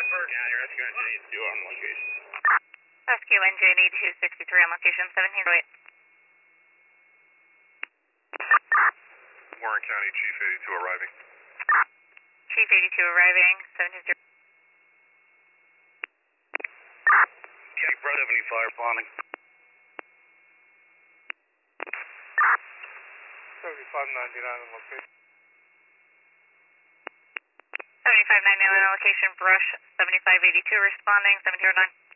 County Rescue Engine 82 on location. Rescue Engine 8263 on location, 1708. Warren County Chief 82 arriving. Chief 82 arriving, 1708. Chief Brett Ebony Fire responding. 7599 on location. 7599 on location, brush 7582 responding, 1709.